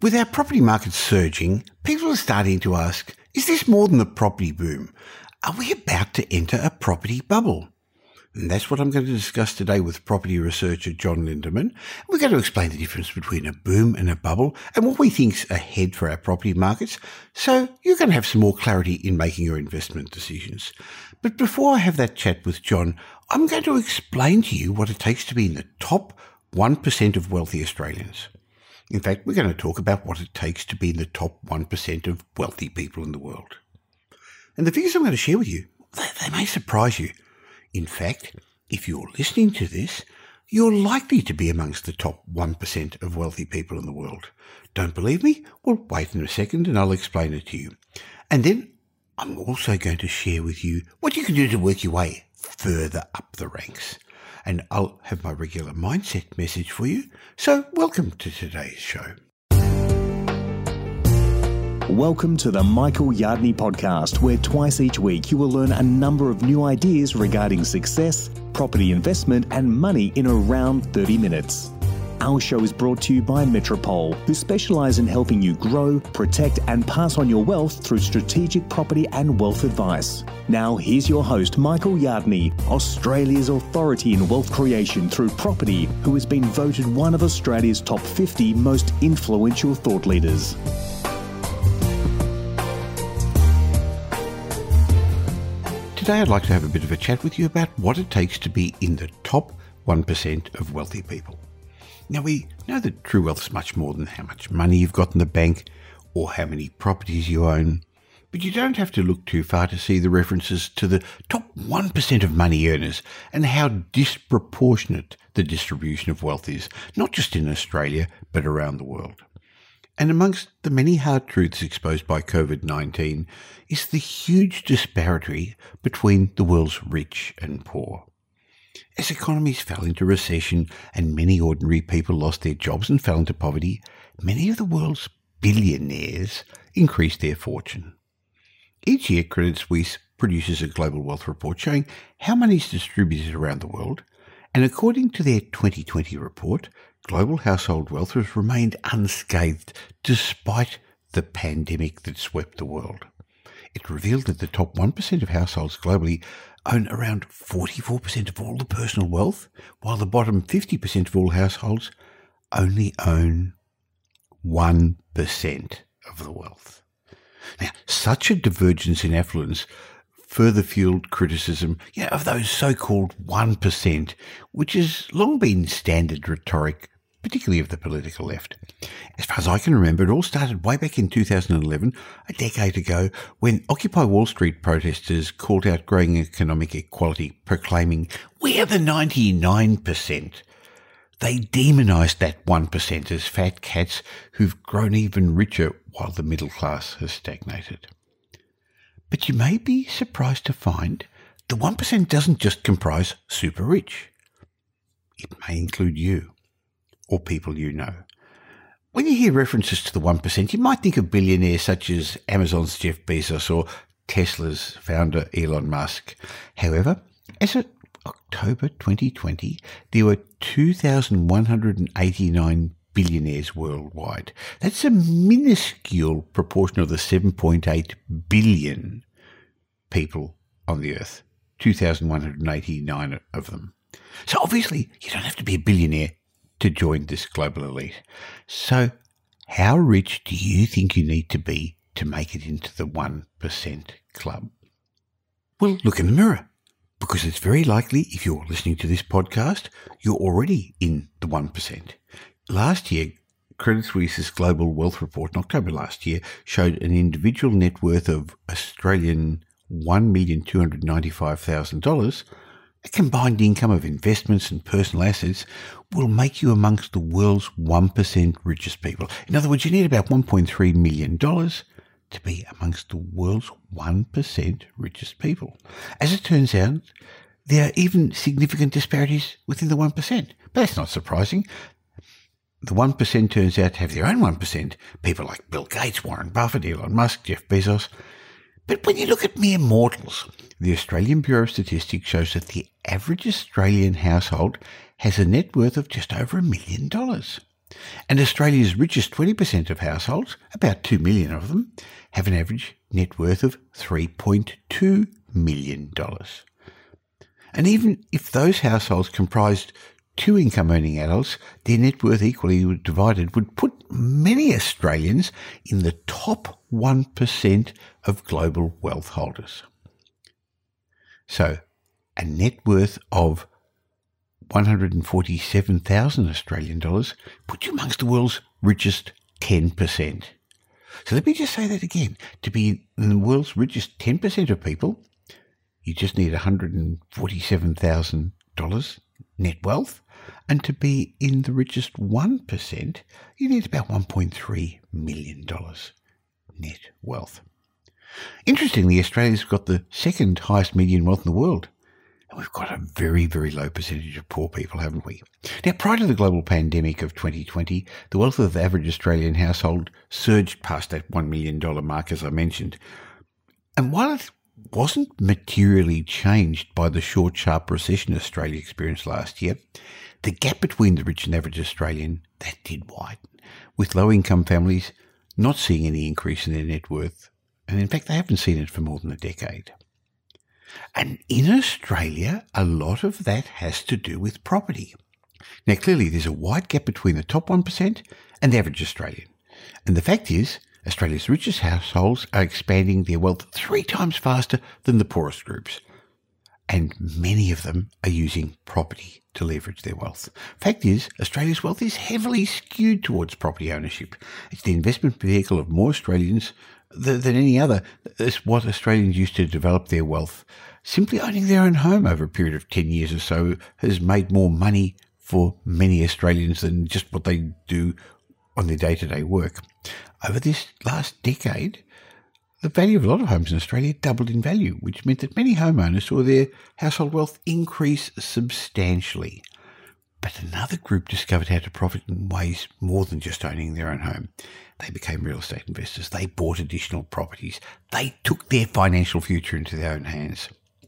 With our property market surging, people are starting to ask, is this more than a property boom? Are we about to enter a property bubble? And that's what I'm going to discuss today with property researcher John Lindeman. We're going to explain the difference between a boom and a bubble and what we think's ahead for our property markets, so you're going to have some more clarity in making your investment decisions. But before I have that chat with John, I'm going to explain to you what it takes to be in the top 1% of wealthy Australians. In fact, we're going to talk about what it takes to be in the top 1% of wealthy people in the world. And the figures I'm going to share with you, they may surprise you. In fact, if you're listening to this, you're likely to be amongst the top 1% of wealthy people in the world. Don't believe me? Well, wait in a second and I'll explain it to you. And then I'm also going to share with you what you can do to work your way further up the ranks. And I'll have my regular mindset message for you. So welcome to today's show. Welcome to the Michael Yardney Podcast, where twice each week you will learn a number of new ideas regarding success, property investment and money in around 30 minutes. Our show is brought to you by Metropole, who specialise in helping you grow, protect and pass on your wealth through strategic property and wealth advice. Now here's your host, Michael Yardney, Australia's authority in wealth creation through property, who has been voted one of Australia's top 50 most influential thought leaders. Today I'd like to have a bit of a chat with you about what it takes to be in the top 1% of wealthy people. Now, we know that true wealth is much more than how much money you've got in the bank or how many properties you own, but you don't have to look too far to see the references to the top 1% of money earners and how disproportionate the distribution of wealth is, not just in Australia, but around the world. And amongst the many hard truths exposed by COVID-19 is the huge disparity between the world's rich and poor. As economies fell into recession and many ordinary people lost their jobs and fell into poverty, many of the world's billionaires increased their fortune. Each year, Credit Suisse produces a global wealth report showing how money is distributed around the world, and according to their 2020 report, global household wealth has remained unscathed despite the pandemic that swept the world. It revealed that the top 1% of households globally own around 44% of all the personal wealth, while the bottom 50% of all households only own 1% of the wealth. Now, such a divergence in affluence further fueled criticism of those so-called 1%, which has long been standard rhetoric, particularly of the political left. As far as I can remember, it all started way back in 2011, a decade ago, when Occupy Wall Street protesters called out growing economic equality, proclaiming, "We are the 99%. They demonised that 1% as fat cats who've grown even richer while the middle class has stagnated. But you may be surprised to find the 1% doesn't just comprise super rich. It may include you or people you know. When you hear references to the 1%, you might think of billionaires such as Amazon's Jeff Bezos or Tesla's founder Elon Musk. However, as of October 2020, there were 2,189 billionaires worldwide. That's a minuscule proportion of the 7.8 billion people on the earth. 2,189 of them. So obviously, you don't have to be a billionaire to join this global elite. So how rich do you think you need to be to make it into the 1% club? Well, look in the mirror, because it's very likely if you're listening to this podcast, you're already in the 1%. Last year, Credit Suisse's Global Wealth Report in October last year showed an individual net worth of Australian $1,295,000. A combined income of investments and personal assets will make you amongst the world's 1% richest people. In other words, you need about $1.3 million to be amongst the world's 1% richest people. As it turns out, there are even significant disparities within the 1%. But that's not surprising. The 1% turns out to have their own 1%. People like Bill Gates, Warren Buffett, Elon Musk, Jeff Bezos. But when you look at mere mortals, the Australian Bureau of Statistics shows that the average Australian household has a net worth of just over $1 million. And Australia's richest 20% of households, about 2 million of them, have an average net worth of $3.2 million. And even if those households comprised 2 income-earning adults, their net worth equally divided would put many Australians in the top 1% of global wealth holders. So, a net worth of 147,000 Australian dollars puts you amongst the world's richest 10%. So let me just say that again. To be in the world's richest 10% of people, you just need $147,000 net wealth. And to be in the richest 1%, you need about $1.3 million net wealth. Interestingly, Australia's got the second highest median wealth in the world. And we've got a very, very low percentage of poor people, haven't we? Now, prior to the global pandemic of 2020, the wealth of the average Australian household surged past that $1 million mark, as I mentioned. And while it wasn't materially changed by the short, sharp recession Australia experienced last year, the gap between the rich and average Australian, that did widen, with low-income families not seeing any increase in their net worth. And in fact, they haven't seen it for more than a decade. And in Australia, a lot of that has to do with property. Now, clearly, there's a wide gap between the top 1% and the average Australian. And the fact is, Australia's richest households are expanding their wealth 3 times faster than the poorest groups. And many of them are using property to leverage their wealth. Fact is, Australia's wealth is heavily skewed towards property ownership. It's the investment vehicle of more Australians than any other. It's what Australians use to develop their wealth. Simply owning their own home over a period of 10 years or so has made more money for many Australians than just what they do on their day-to-day work. Over this last decade, the value of a lot of homes in Australia doubled in value, which meant that many homeowners saw their household wealth increase substantially. But another group discovered how to profit in ways more than just owning their own home. They became real estate investors. They bought additional properties. They took their financial future into their own hands.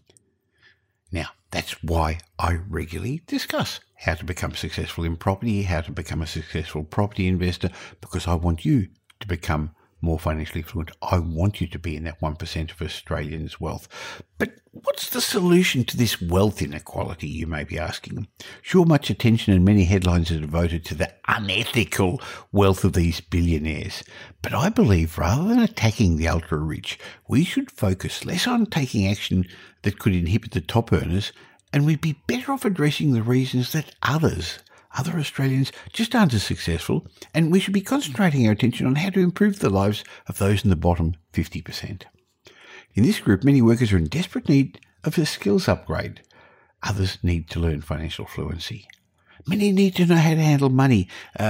Now, that's why I regularly discuss how to become successful in property, how to become a successful property investor, because I want you to become more financially fluent. I want you to be in that 1% of Australians' wealth. But what's the solution to this wealth inequality, you may be asking? Sure, much attention and many headlines are devoted to the unethical wealth of these billionaires. But I believe rather than attacking the ultra-rich, we should focus less on taking action that could inhibit the top earners, and we'd be better off addressing the reasons that other Australians just aren't as successful, and we should be concentrating our attention on how to improve the lives of those in the bottom 50%. In this group, many workers are in desperate need of a skills upgrade. Others need to learn financial fluency. Many need to know how to handle money,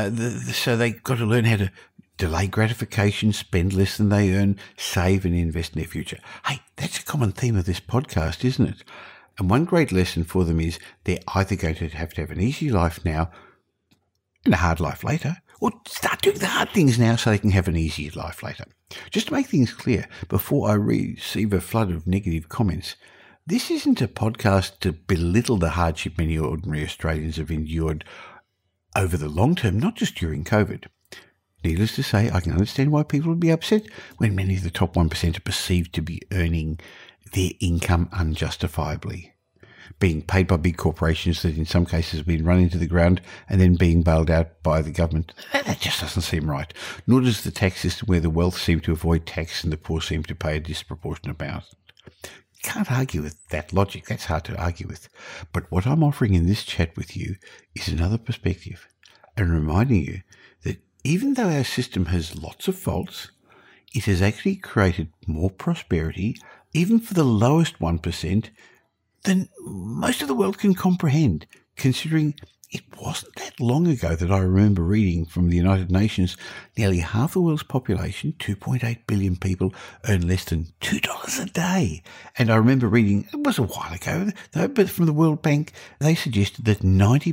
so they've got to learn how to delay gratification, spend less than they earn, save and invest in their future. Hey, that's a common theme of this podcast, isn't it? And one great lesson for them is they're either going to have an easy life now and a hard life later, or start doing the hard things now so they can have an easier life later. Just to make things clear, before I receive a flood of negative comments, this isn't a podcast to belittle the hardship many ordinary Australians have endured over the long term, not just during COVID. Needless to say, I can understand why people would be upset when many of the top 1% are perceived to be earning their income unjustifiably, being paid by big corporations that in some cases have been run into the ground and then being bailed out by the government. That just doesn't seem right. Nor does the tax system where the wealth seem to avoid tax and the poor seem to pay a disproportionate amount. You can't argue with that logic. That's hard to argue with. But what I'm offering in this chat with you is another perspective and reminding you that even though our system has lots of faults, it has actually created more prosperity, even for the lowest 1%, than most of the world can comprehend, considering it wasn't that long ago that I remember reading from the United Nations, nearly half the world's population, 2.8 billion people, earn less than $2 a day. And I remember reading, it was a while ago, though, but from the World Bank, they suggested that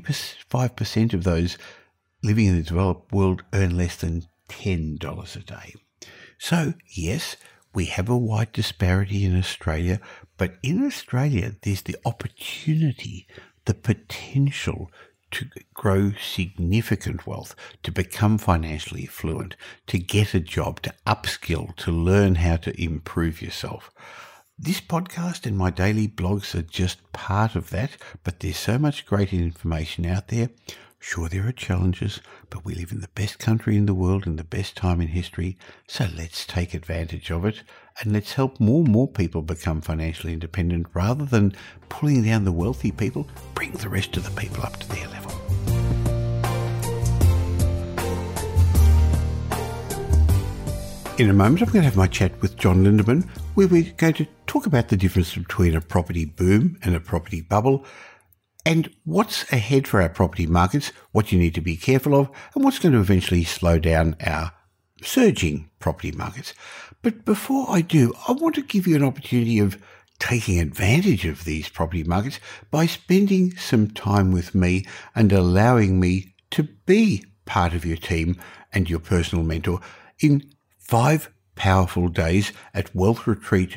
95% of those living in the developed world earn less than $10 a day. So, yes, we have a wide disparity in Australia, but in Australia there's the opportunity, the potential to grow significant wealth, to become financially fluent, to get a job, to upskill, to learn how to improve yourself. This podcast and my daily blogs are just part of that, but there's so much great information out there. Sure, there are challenges, but we live in the best country in the world and the best time in history, so let's take advantage of it and let's help more and more people become financially independent rather than pulling down the wealthy people. Bring the rest of the people up to their level. In a moment, I'm going to have my chat with John Lindeman, where we're going to talk about the difference between a property boom and a property bubble, and what's ahead for our property markets, what you need to be careful of, and what's going to eventually slow down our surging property markets. But before I do, I want to give you an opportunity of taking advantage of these property markets by spending some time with me and allowing me to be part of your team and your personal mentor in 5 powerful days at Wealth Retreat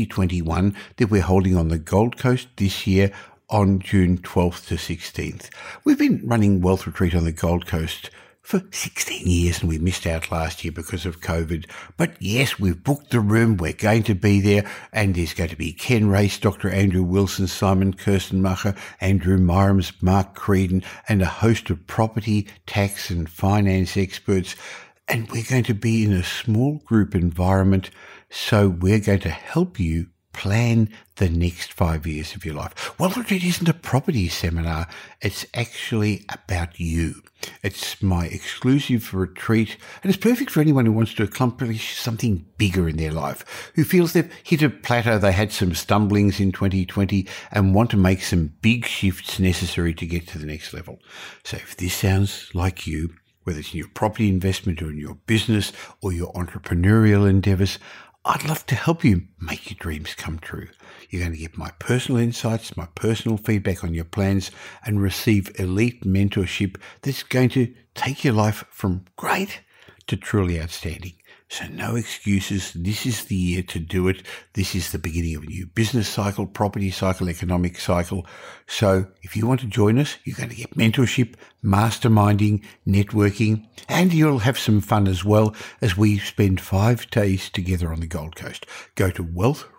2021 that we're holding on the Gold Coast this year on June 12th to 16th. We've been running Wealth Retreat on the Gold Coast for 16 years and we missed out last year because of COVID. But yes, we've booked the room. We're going to be there, and there's going to be Ken Race, Dr. Andrew Wilson, Simon Kirstenmacher, Andrew Myrams, Mark Creedon, and a host of property, tax and finance experts. And we're going to be in a small group environment, so we're going to help you plan the next 5 years of your life. Wealth Retreat isn't a property seminar. It's actually about you. It's my exclusive retreat, and it's perfect for anyone who wants to accomplish something bigger in their life, who feels they've hit a plateau, they had some stumblings in 2020 and want to make some big shifts necessary to get to the next level. So if this sounds like you, whether it's in your property investment or in your business or your entrepreneurial endeavors, I'd love to help you make your dreams come true. You're going to get my personal insights, my personal feedback on your plans, and receive elite mentorship that's going to take your life from great to truly outstanding. So no excuses. This is the year to do it. This is the beginning of a new business cycle, property cycle, economic cycle. So if you want to join us, you're going to get mentorship, masterminding, networking, and you'll have some fun as well as we spend 5 days together on the Gold Coast. Go to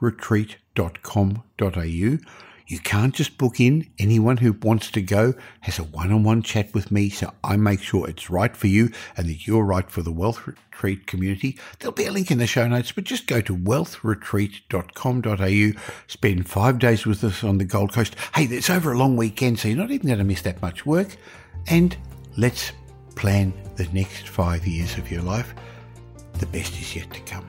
wealthretreat.com.au. You can't just book in. Anyone who wants to go has a one-on-one chat with me, so I make sure it's right for you and that you're right for the Wealth Retreat community. There'll be a link in the show notes, but just go to wealthretreat.com.au, spend 5 days with us on the Gold Coast. Hey, it's over a long weekend, so you're not even going to miss that much work. And let's plan the next 5 years of your life. The best is yet to come.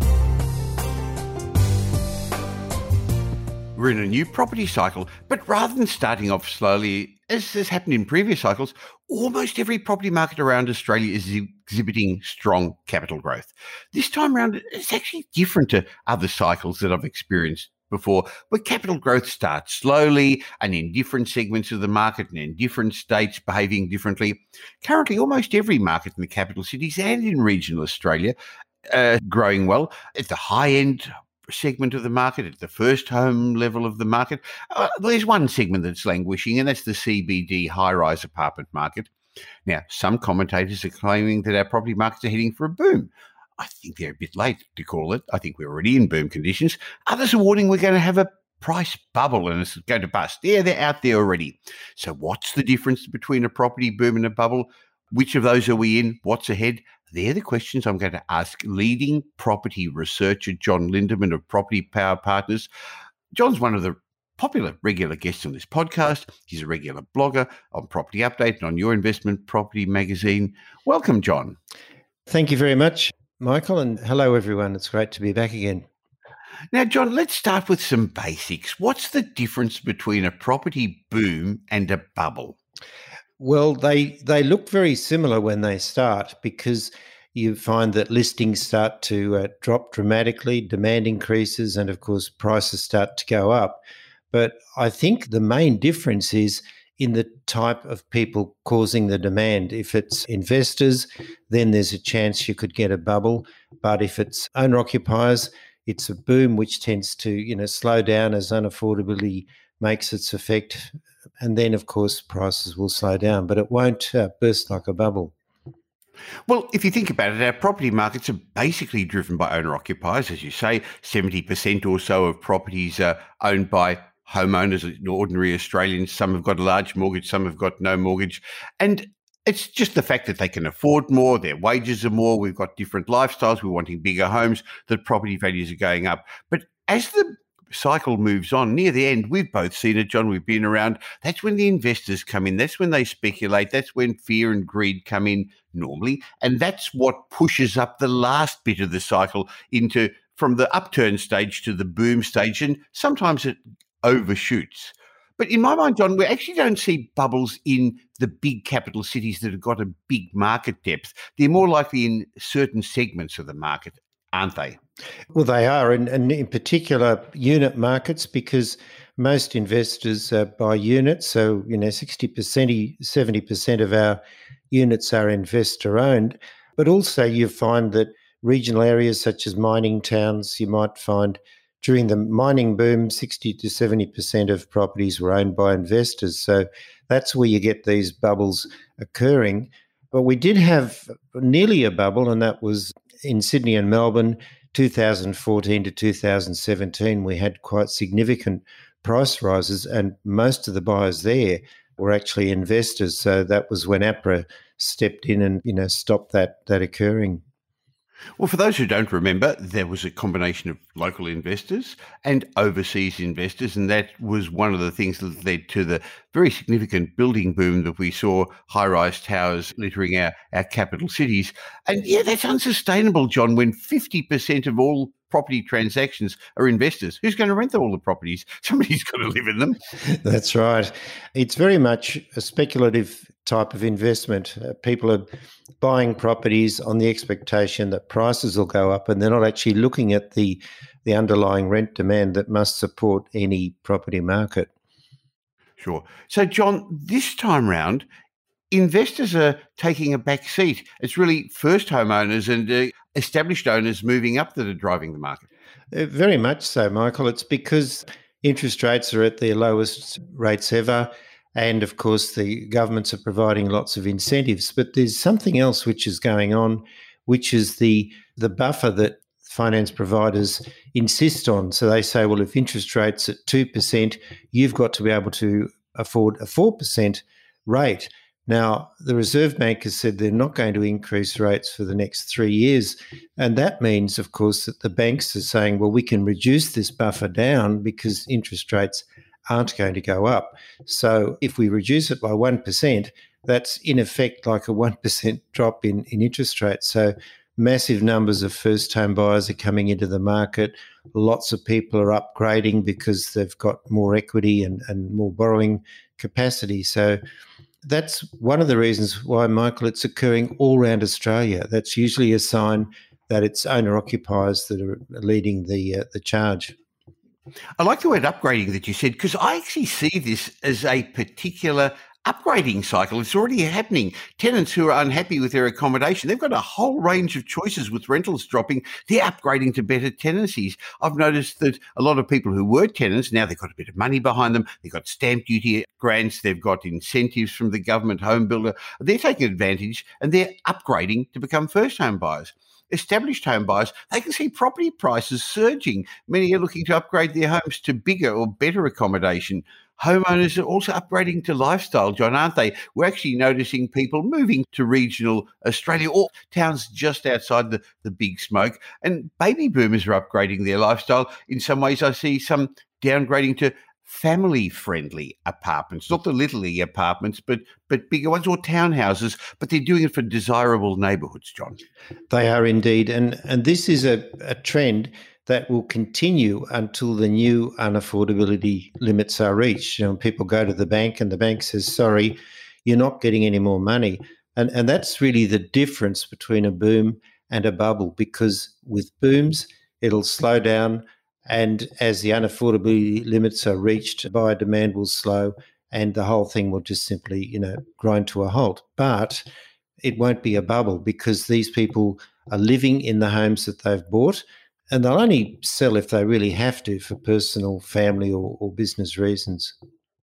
We're in a new property cycle, but rather than starting off slowly, as has happened in previous cycles, almost every property market around Australia is exhibiting strong capital growth. This time around, it's actually different to other cycles that I've experienced before, where capital growth starts slowly and in different segments of the market and in different states behaving differently. Currently, almost every market in the capital cities and in regional Australia growing well. At the high end segment of the market, at the first home level of the market, there's one segment that's languishing, and that's the CBD high-rise apartment market. Now, some commentators are claiming that our property markets are heading for a boom. I think they're a bit late to call it. I think we're already in boom conditions. Others are warning we're going to have a price bubble and it's going to bust. Yeah, they're out there already. So what's the difference between a property boom and a bubble? Which of those are we in? What's ahead? They're the questions I'm going to ask leading property researcher John Lindeman of Property Power Partners. John's one of the popular regular guests on this podcast. He's a regular blogger on Property Update and on Your Investment Property magazine. Welcome, John. Thank you very much, Michael, and hello, everyone. It's great to be back again. Now, John, let's start with some basics. What's the difference between a property boom and a bubble? Well, they look very similar when they start, because you find that listings start to drop dramatically, demand increases, and of course prices start to go up. But I think the main difference is in the type of people causing the demand. If it's investors, then there's a chance you could get a bubble. But if it's owner-occupiers, it's a boom which tends to slow down as unaffordability makes its effect And then, of course, prices will slow down, but it won't burst like a bubble. Well, if you think about it, our property markets are basically driven by owner-occupiers. As you say, 70% or so of properties are owned by homeowners, ordinary Australians. Some have got a large mortgage, some have got no mortgage. And it's just the fact that they can afford more, their wages are more, we've got different lifestyles, we're wanting bigger homes, that property values are going up. But as the cycle moves on, near the end, we've both seen it, John, we've been around, that's when the investors come in, that's when they speculate, that's when fear and greed come in normally, and that's what pushes up the last bit of the cycle into from the upturn stage to the boom stage, and sometimes it overshoots. But in my mind, John, we actually don't see bubbles in the big capital cities that have got a big market depth. They're more likely in certain segments of the market, aren't they? Well, they are, and in particular unit markets, because most investors buy units. So, 60%, 70% of our units are investor owned. But also you find that regional areas such as mining towns, you might find during the mining boom, 60 to 70% of properties were owned by investors. So that's where you get these bubbles occurring. But we did have nearly a bubble, and that was in Sydney and Melbourne, 2014 to 2017. We had quite significant price rises, and most of the buyers there were actually investors. So that was when APRA stepped in and stopped that occurring. Well, for those who don't remember, there was a combination of local investors and overseas investors, and that was one of the things that led to the very significant building boom that we saw, high-rise towers littering our capital cities. And yeah, that's unsustainable, John, when 50% of all property transactions are investors. Who's going to rent all the properties? Somebody's got to live in them. That's right. It's very much a speculative type of investment. People are buying properties on the expectation that prices will go up, and they're not actually looking at the underlying rent demand that must support any property market. Sure. So, John, this time round, investors are taking a back seat. It's really first homeowners and established owners moving up that are driving the market. Very much so, Michael. It's because interest rates are at their lowest rates ever. And of course, the governments are providing lots of incentives. But there's something else which is going on, which is the buffer that finance providers insist on. So they say, well, if interest rates at 2%, you've got to be able to afford a 4% rate. Now, the Reserve Bank has said they're not going to increase rates for the next 3 years. And that means, of course, that the banks are saying, well, we can reduce this buffer down because interest rates aren't going to go up. So if we reduce it by 1%, that's in effect like a 1% drop in interest rates. So massive numbers of first home buyers are coming into the market. Lots of people are upgrading because they've got more equity and more borrowing capacity. So that's one of the reasons why, Michael, it's occurring all around Australia. That's usually a sign that it's owner-occupiers that are leading the charge. I like the word upgrading that you said, because I actually see this as a particular upgrading cycle. It's already happening. Tenants who are unhappy with their accommodation, they've got a whole range of choices with rentals dropping. They're upgrading to better tenancies. I've noticed that a lot of people who were tenants, now they've got a bit of money behind them. They've got stamp duty grants. They've got incentives from the government home builder. They're taking advantage and they're upgrading to become first home buyers. Established home buyers, they can see property prices surging. Many are looking to upgrade their homes to bigger or better accommodation. Homeowners are also upgrading to lifestyle, John, aren't they? We're actually noticing people moving to regional Australia or towns just outside the big smoke. And baby boomers are upgrading their lifestyle. In some ways, I see some downgrading to family-friendly apartments, not the little apartments, but bigger ones, or townhouses, but they're doing it for desirable neighbourhoods, John. They are indeed. And this is a trend that will continue until the new unaffordability limits are reached. People go to the bank and the bank says, sorry, you're not getting any more money. And that's really the difference between a boom and a bubble, because with booms, it'll slow down. And as the unaffordability limits are reached, buyer demand will slow and the whole thing will just simply, grind to a halt. But it won't be a bubble because these people are living in the homes that they've bought, and they'll only sell if they really have to for personal, family or business reasons.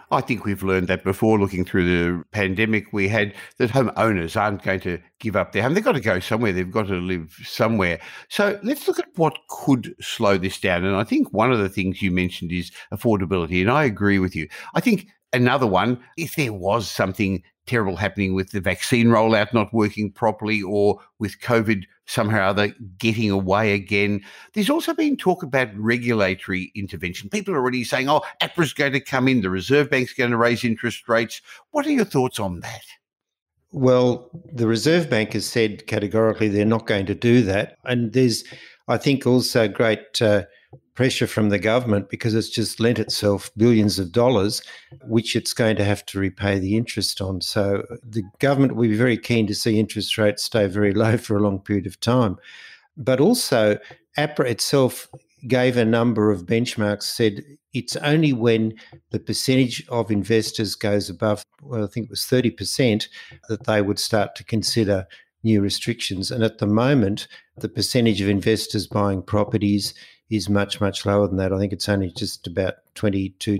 I think we've learned that before looking through the pandemic we had, that home owners aren't going to give up their home. They've got to go somewhere. They've got to live somewhere. So let's look at what could slow this down. And I think one of the things you mentioned is affordability. And I agree with you. I think another one, if there was something terrible happening with the vaccine rollout not working properly, or with COVID somehow or other getting away again. There's also been talk about regulatory intervention. People are already saying, APRA's going to come in, the Reserve Bank's going to raise interest rates. What are your thoughts on that? Well, the Reserve Bank has said categorically they're not going to do that. And there's, I think, also great pressure from the government, because it's just lent itself billions of dollars, which it's going to have to repay the interest on. So the government will be very keen to see interest rates stay very low for a long period of time. But also, APRA itself gave a number of benchmarks, said it's only when the percentage of investors goes above, well, I think it was 30%, that they would start to consider new restrictions. And at the moment, the percentage of investors buying properties is much, much lower than that. I think it's only just about 22,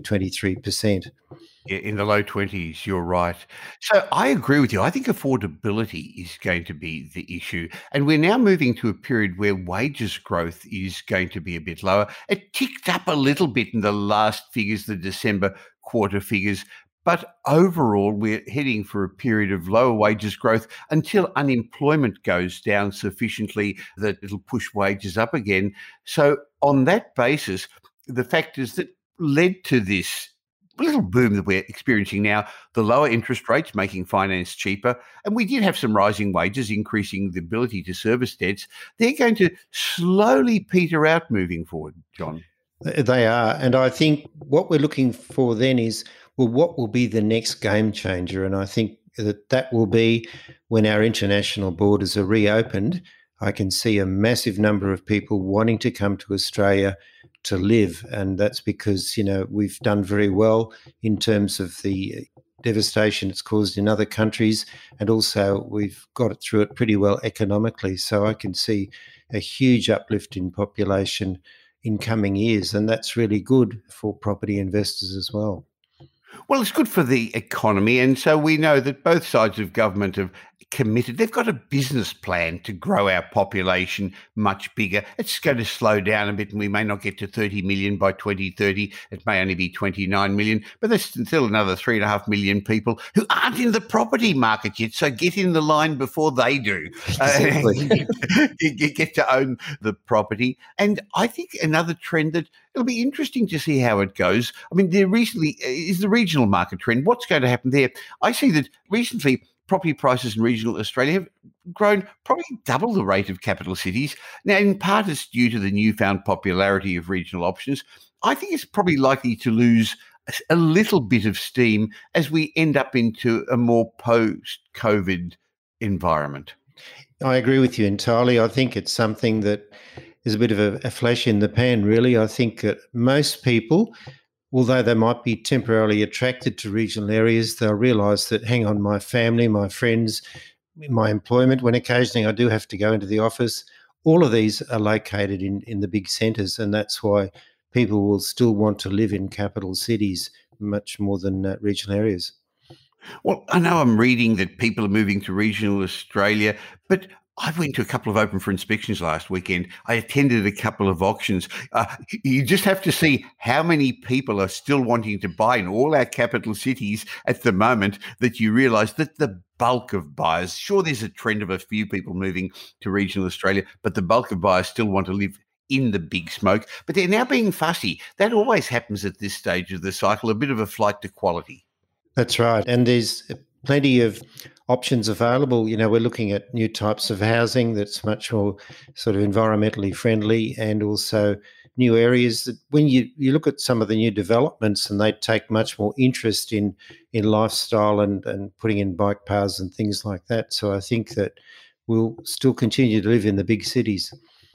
23%. Yeah, in the low 20s, you're right. So I agree with you. I think affordability is going to be the issue. And we're now moving to a period where wages growth is going to be a bit lower. It ticked up a little bit in the last figures, the December quarter figures. But overall, we're heading for a period of lower wages growth until unemployment goes down sufficiently that it'll push wages up again. So on that basis, the factors that led to this little boom that we're experiencing now, the lower interest rates making finance cheaper, and we did have some rising wages increasing the ability to service debts, they're going to slowly peter out moving forward, John. They are. And I think what we're looking for then is, well, what will be the next game changer? And I think that will be when our international borders are reopened. I can see a massive number of people wanting to come to Australia to live. And that's because, we've done very well in terms of the devastation it's caused in other countries. And also we've got it through it pretty well economically. So I can see a huge uplift in population in coming years. And that's really good for property investors as well. Well, it's good for the economy. And so we know that both sides of government have committed. They've got a business plan to grow our population much bigger. It's going to slow down a bit, and we may not get to 30 million by 2030. It may only be 29 million, but there's still another 3.5 million people who aren't in the property market yet. So get in the line before they do. Exactly. You get to own the property. And I think another trend that it'll be interesting to see how it goes. I mean, there recently is the regional market trend. What's going to happen there? I see that recently property prices in regional Australia have grown probably double the rate of capital cities. Now, in part, it's due to the newfound popularity of regional options. I think it's probably likely to lose a little bit of steam as we end up into a more post-COVID environment. I agree with you entirely. I think it's something that is a bit of a flash in the pan, really. I think that most people, although they might be temporarily attracted to regional areas, they'll realise that, hang on, my family, my friends, my employment, when occasionally I do have to go into the office, all of these are located in the big centres, and that's why people will still want to live in capital cities much more than regional areas. Well, I know I'm reading that people are moving to regional Australia, but I went to a couple of open for inspections last weekend. I attended a couple of auctions. You just have to see how many people are still wanting to buy in all our capital cities at the moment that you realise that the bulk of buyers, sure, there's a trend of a few people moving to regional Australia, but the bulk of buyers still want to live in the big smoke. But they're now being fussy. That always happens at this stage of the cycle, a bit of a flight to quality. That's right. And there's plenty of options available. We're looking at new types of housing that's much more sort of environmentally friendly, and also new areas that when you look at some of the new developments, and they take much more interest in lifestyle and putting in bike paths and things like that. So I think that we'll still continue to live in the big cities.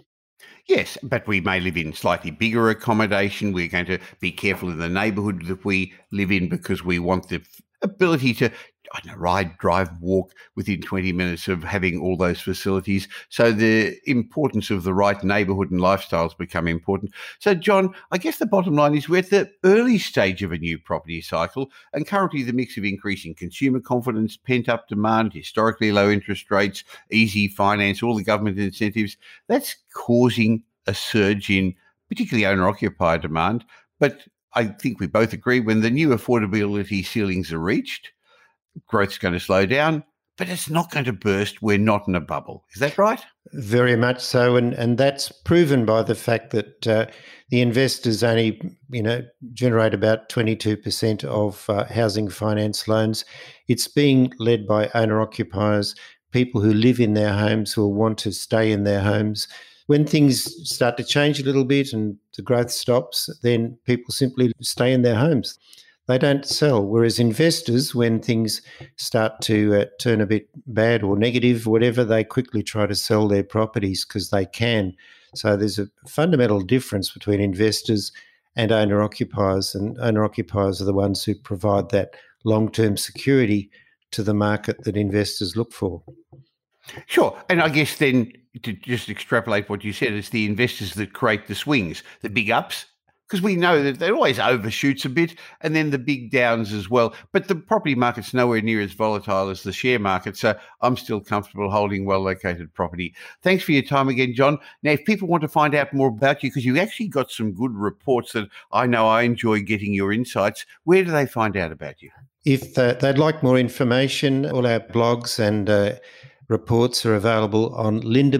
Yes, but we may live in slightly bigger accommodation. We're going to be careful in the neighbourhood that we live in because we want the ability to I don't know, ride, drive, walk within 20 minutes of having all those facilities. So the importance of the right neighbourhood and lifestyles become important. So, John, I guess the bottom line is we're at the early stage of a new property cycle, and currently the mix of increasing consumer confidence, pent-up demand, historically low interest rates, easy finance, all the government incentives, that's causing a surge in particularly owner-occupier demand. But I think we both agree when the new affordability ceilings are reached, growth's going to slow down, but it's not going to burst. We're not in a bubble. Is that right? Very much so, and that's proven by the fact that the investors only, generate about 22% of housing finance loans. It's being led by owner-occupiers, people who live in their homes, who will want to stay in their homes. When things start to change a little bit and the growth stops, then people simply stay in their homes. They don't sell. Whereas investors, when things start to turn a bit bad or negative, whatever, they quickly try to sell their properties because they can. So there's a fundamental difference between investors and owner-occupiers, and owner-occupiers are the ones who provide that long-term security to the market that investors look for. Sure. And I guess then to just extrapolate what you said, it's the investors that create the swings, the big ups, because we know that they always overshoots a bit, and then the big downs as well. But the property market's nowhere near as volatile as the share market, so I'm still comfortable holding well-located property. Thanks for your time again, John. Now, if people want to find out more about you, because you actually got some good reports that I know I enjoy getting your insights, where do they find out about you? If they'd like more information, all our blogs and reports are available on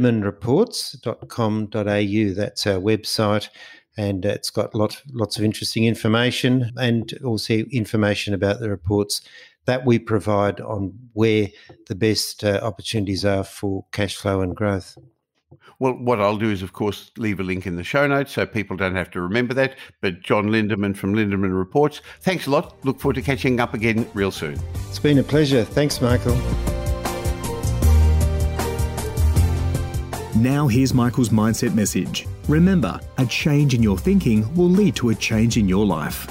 lindemanreports.com.au. That's our website, and it's got lots of interesting information and also information about the reports that we provide on where the best opportunities are for cash flow and growth. Well, what I'll do is, of course, leave a link in the show notes so people don't have to remember that. But John Lindeman from Lindeman Reports, thanks a lot. Look forward to catching up again real soon. It's been a pleasure. Thanks, Michael. Now here's Michael's mindset message. Remember, a change in your thinking will lead to a change in your life.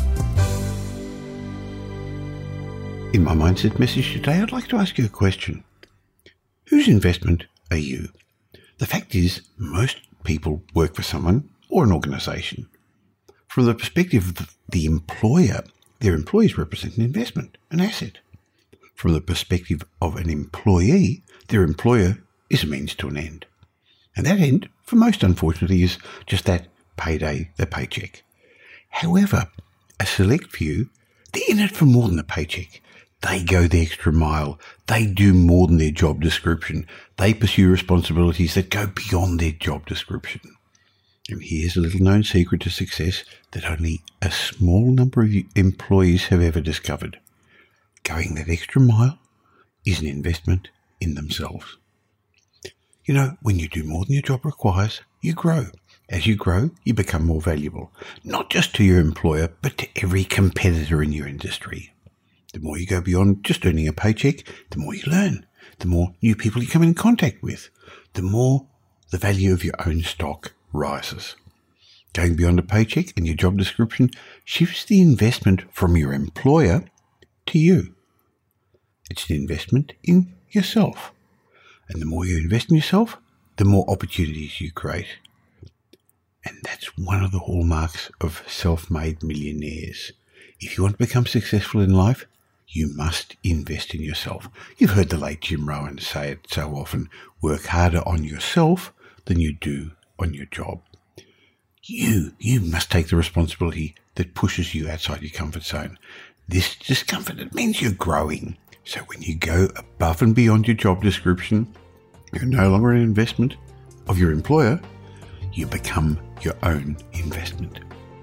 In my mindset message today, I'd like to ask you a question. Whose investment are you? The fact is, most people work for someone or an organisation. From the perspective of the employer, their employees represent an investment, an asset. From the perspective of an employee, their employer is a means to an end. And that end, for most unfortunately, is just that payday, the paycheck. However, a select few, they're in it for more than a paycheck. They go the extra mile. They do more than their job description. They pursue responsibilities that go beyond their job description. And here's a little known secret to success that only a small number of employees have ever discovered. Going that extra mile is an investment in themselves. You know, when you do more than your job requires, you grow. As you grow, you become more valuable, not just to your employer, but to every competitor in your industry. The more you go beyond just earning a paycheck, the more you learn, the more new people you come in contact with, the more the value of your own stock rises. Going beyond a paycheck and your job description shifts the investment from your employer to you. It's an investment in yourself. And the more you invest in yourself, the more opportunities you create. And that's one of the hallmarks of self-made millionaires. If you want to become successful in life, you must invest in yourself. You've heard the late Jim Rohn say it so often, work harder on yourself than you do on your job. You must take the responsibility that pushes you outside your comfort zone. This discomfort, it means you're growing. So when you go above and beyond your job description, you're no longer an investment of your employer, you become your own investment.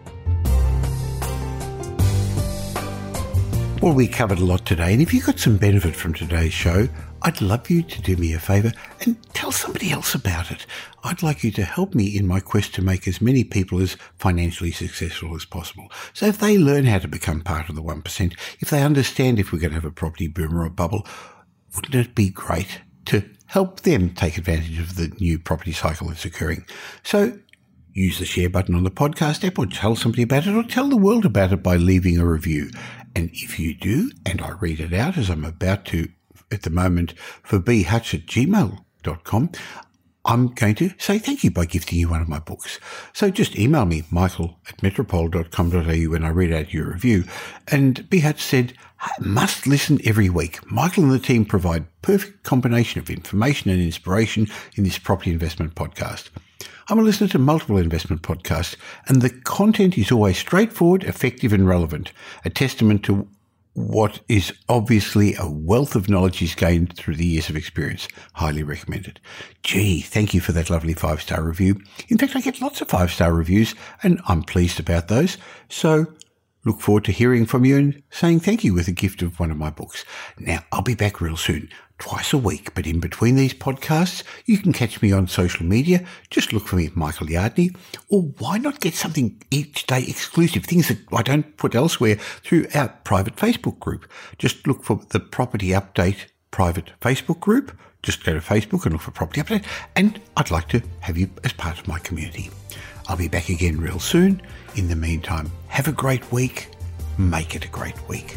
Well, we covered a lot today, and if you got some benefit from today's show, I'd love you to do me a favour and tell somebody else about it. I'd like you to help me in my quest to make as many people as financially successful as possible. So if they learn how to become part of the 1%, if they understand if we're going to have a property boom or a bubble, wouldn't it be great to help them take advantage of the new property cycle that's occurring? So use the share button on the podcast app, or tell somebody about it, or tell the world about it by leaving a review. And if you do, and I read it out as I'm about to at the moment for bhutch@gmail.com, I'm going to say thank you by gifting you one of my books. So just email me, michael@metropole.com.au, when I read out your review. And Bhutch said, must listen every week. Michael and the team provide perfect combination of information and inspiration in this property investment podcast. I'm a listener to multiple investment podcasts, and the content is always straightforward, effective and relevant, a testament to what is obviously a wealth of knowledge he's gained through the years of experience. Highly recommended. Gee, thank you for that lovely 5-star review. In fact, I get lots of 5-star reviews, and I'm pleased about those. So look forward to hearing from you and saying thank you with a gift of one of my books. Now, I'll be back real soon, twice a week, but in between these podcasts, you can catch me on social media. Just look for me, Michael Yardney, or why not get something each day exclusive, things that I don't put elsewhere, through our private Facebook group. Just look for the Property Update private Facebook group. Just go to Facebook and look for Property Update, and I'd like to have you as part of my community. I'll be back again real soon. In the meantime, have a great week. Make it a great week.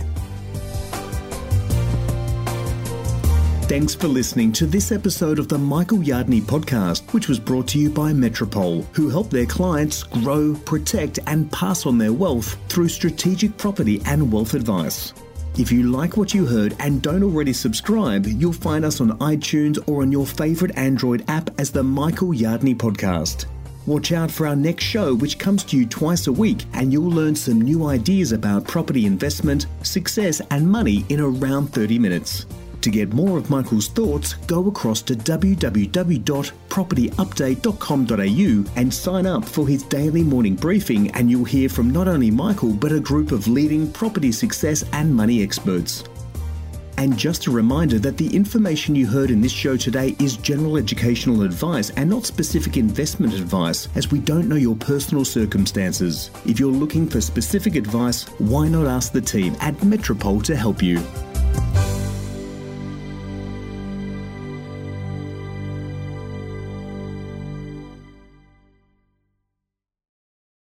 Thanks for listening to this episode of the Michael Yardney podcast, which was brought to you by Metropole, who help their clients grow, protect, and pass on their wealth through strategic property and wealth advice. If you like what you heard and don't already subscribe, you'll find us on iTunes or on your favourite Android app as the Michael Yardney podcast. Watch out for our next show, which comes to you twice a week, and you'll learn some new ideas about property investment, success, and money in around 30 minutes. To get more of Michael's thoughts, go across to www.propertyupdate.com.au and sign up for his daily morning briefing, and you'll hear from not only Michael, but a group of leading property success and money experts. And just a reminder that the information you heard in this show today is general educational advice and not specific investment advice, as we don't know your personal circumstances. If you're looking for specific advice, why not ask the team at Metropole to help you?